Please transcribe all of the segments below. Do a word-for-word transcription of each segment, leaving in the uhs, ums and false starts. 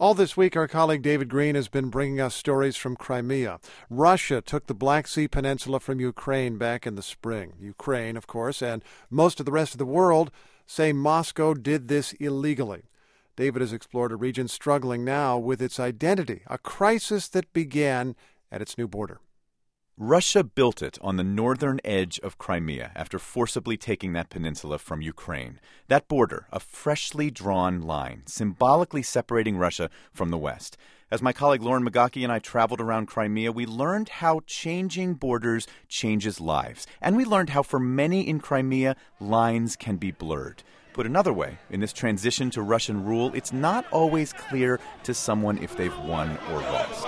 All this week, our colleague David Green has been bringing us stories from Crimea. Russia took the Black Sea Peninsula from Ukraine back in the spring. Ukraine, of course, and most of the rest of the world say Moscow did this illegally. David has explored a region struggling now with its identity, a crisis that began at its new border. Russia built it on the northern edge of Crimea after forcibly taking that peninsula from Ukraine. That border, a freshly drawn line, symbolically separating Russia from the West. As my colleague Lauren Magaki and I traveled around Crimea, we learned how changing borders changes lives. And we learned how for many in Crimea, lines can be blurred. Put another way, in this transition to Russian rule, it's not always clear to someone if they've won or lost.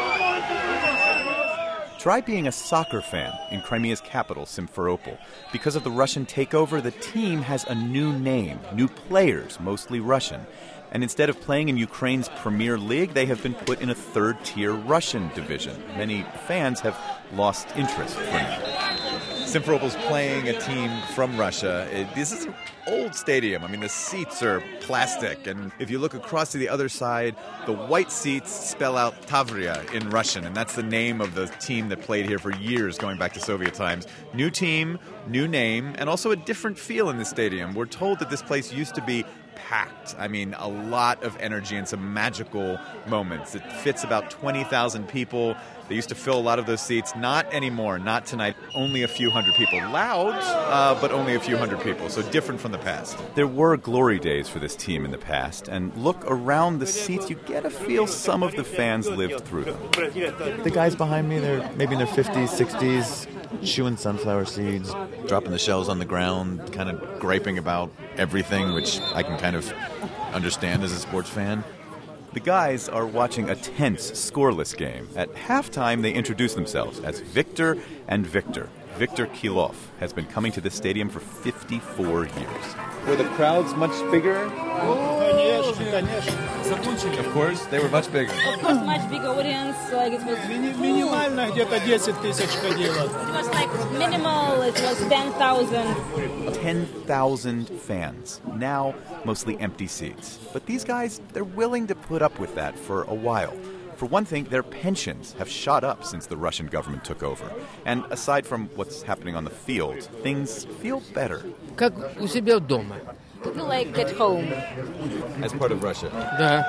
Try being a soccer fan in Crimea's capital, Simferopol. Because of the Russian takeover, the team has a new name, new players, mostly Russian. And instead of playing in Ukraine's Premier League, they have been put in a third-tier Russian division. Many fans have lost interest for now. Simferopol's playing a team from Russia. It, this is an old stadium. I mean, the seats are plastic. And if you look across to the other side, the white seats spell out Tavria in Russian. And that's the name of the team that played here for years, going back to Soviet times. New team, new name, and also a different feel in the stadium. We're told that this place used to be packed. I mean, a lot of energy and some magical moments. It fits about twenty thousand people. They used to fill a lot of those seats. Not anymore. Not tonight. Only a few hundred people. Loud, uh, but only a few hundred people. So different from the past. There were glory days for this team in the past. And look around the seats, you get a feel some of the fans lived through them. The guys behind me, they're maybe in their fifties, sixties, chewing sunflower seeds, dropping the shells on the ground, kind of griping about everything, which I can kind of understand as a sports fan. The guys are watching a tense, scoreless game. At halftime, they introduce themselves as Victor and Victor. Victor Kilov has been coming to this stadium for fifty-four years. Were the crowds much bigger? Of course, they were much bigger. Of course, much bigger audience. Like it was Минимально где-то десять тысяч ходило. It was like minimal. It was ten thousand. ten thousand fans. Now, mostly empty seats. But these guys, they're willing to put up with that for a while. For one thing, their pensions have shot up since the Russian government took over. And aside from what's happening on the field, things feel better. Как у себя дома. I feel like at home. As part of Russia. Да.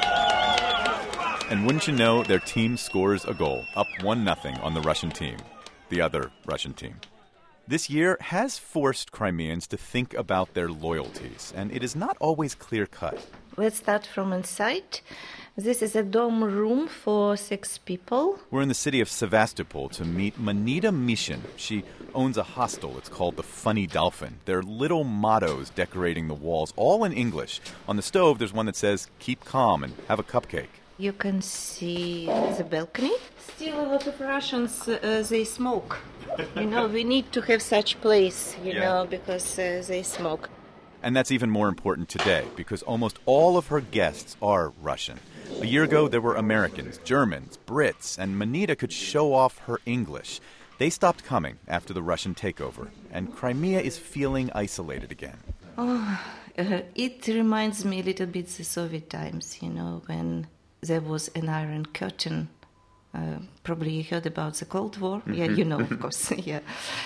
And wouldn't you know, their team scores a goal, up one nothing on the Russian team, the other Russian team. This year has forced Crimeans to think about their loyalties, and it is not always clear-cut. Let's start from inside. This is a dorm room for six people. We're in the city of Sevastopol to meet Manita Mishin. She owns a hostel. It's called the Funny Dolphin. There are little mottos decorating the walls, all in English. On the stove, there's one that says, keep calm and have a cupcake. You can see the balcony. Still a lot of Russians, uh, they smoke. You know, we need to have such place, you Yeah. know, because uh, they smoke. And that's even more important today, because almost all of her guests are Russian. A year ago, there were Americans, Germans, Brits, and Manita could show off her English. They stopped coming after the Russian takeover, and Crimea is feeling isolated again. Oh, uh, it reminds me a little bit the Soviet times, you know, when there was an Iron Curtain. Uh, probably you heard about the Cold War. Mm-hmm. Yeah, you know, of course, yeah.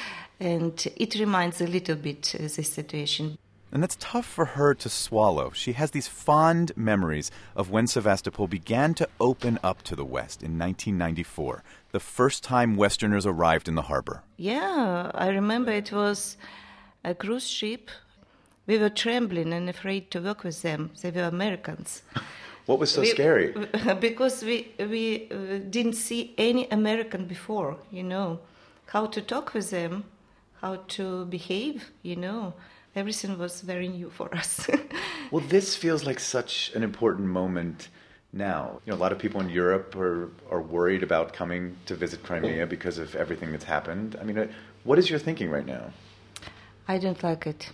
And it reminds a little bit uh, this situation. And that's tough for her to swallow. She has these fond memories of when Sevastopol began to open up to the West in nineteen ninety-four, the first time Westerners arrived in the harbor. Yeah, I remember it was a cruise ship. We were trembling and afraid to work with them. They were Americans. What was so we, scary? Because we, we uh, didn't see any American before, you know. How to talk with them, how to behave, you know. Everything was very new for us. Well, this feels like such an important moment now. You know, a lot of people in Europe are, are worried about coming to visit Crimea because of everything that's happened. I mean, what is your thinking right now? I don't like it.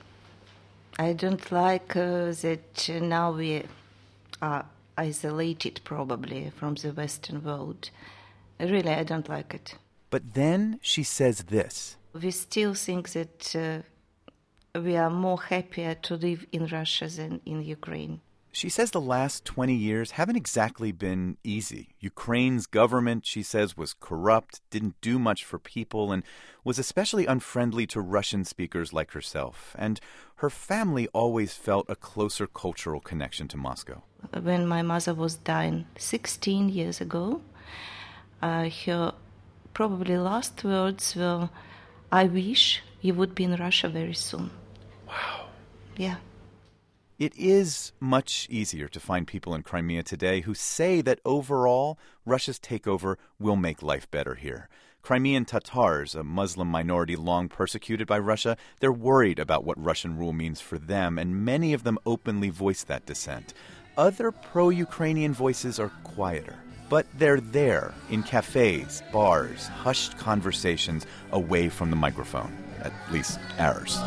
I don't like uh, that now we are isolated probably from the Western world. Really, I don't like it. But then she says this. We still think that uh, we are more happier to live in Russia than in Ukraine. She says the last twenty years haven't exactly been easy. Ukraine's government, she says, was corrupt, didn't do much for people, and was especially unfriendly to Russian speakers like herself. And her family always felt a closer cultural connection to Moscow. When my mother was dying sixteen years ago, uh, her probably last words were, "I wish you would be in Russia very soon." Wow. Yeah. It is much easier to find people in Crimea today who say that overall, Russia's takeover will make life better here. Crimean Tatars, a Muslim minority long persecuted by Russia, they're worried about what Russian rule means for them, and many of them openly voice that dissent. Other pro-Ukrainian voices are quieter, but they're there in cafes, bars, hushed conversations away from the microphone, at least ours.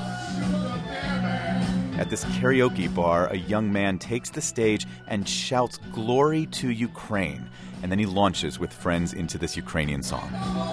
At this karaoke bar, a young man takes the stage and shouts "Glory to Ukraine," and then he launches with friends into this Ukrainian song.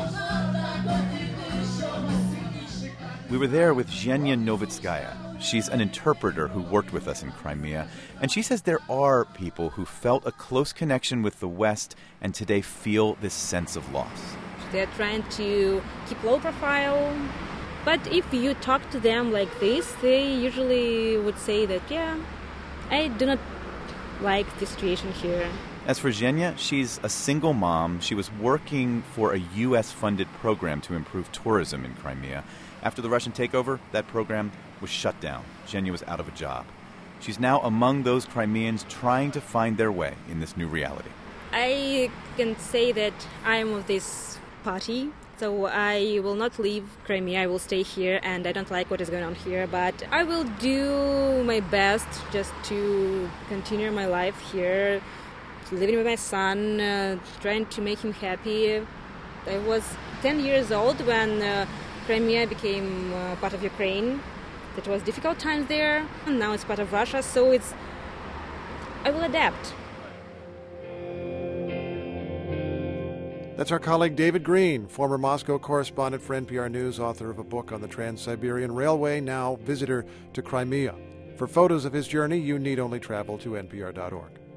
We were there with Zhenya Novitskaya. She's an interpreter who worked with us in Crimea, and she says there are people who felt a close connection with the West and today feel this sense of loss. They're trying to keep low profile. But if you talk to them like this, they usually would say that, yeah, I do not like the situation here. As for Zhenya, she's a single mom. She was working for a U S-funded program to improve tourism in Crimea. After the Russian takeover, that program was shut down. Zhenya was out of a job. She's now among those Crimeans trying to find their way in this new reality. I can say that I'm of this party. So I will not leave Crimea, I will stay here, and I don't like what is going on here, but I will do my best just to continue my life here, living with my son, uh, trying to make him happy. I was ten years old when uh, Crimea became uh, part of Ukraine. It was difficult times there, and now it's part of Russia, so it's I will adapt. That's our colleague David Green, former Moscow correspondent for N P R News, author of a book on the Trans-Siberian Railway, now visitor to Crimea. For photos of his journey, you need only travel to N P R dot org.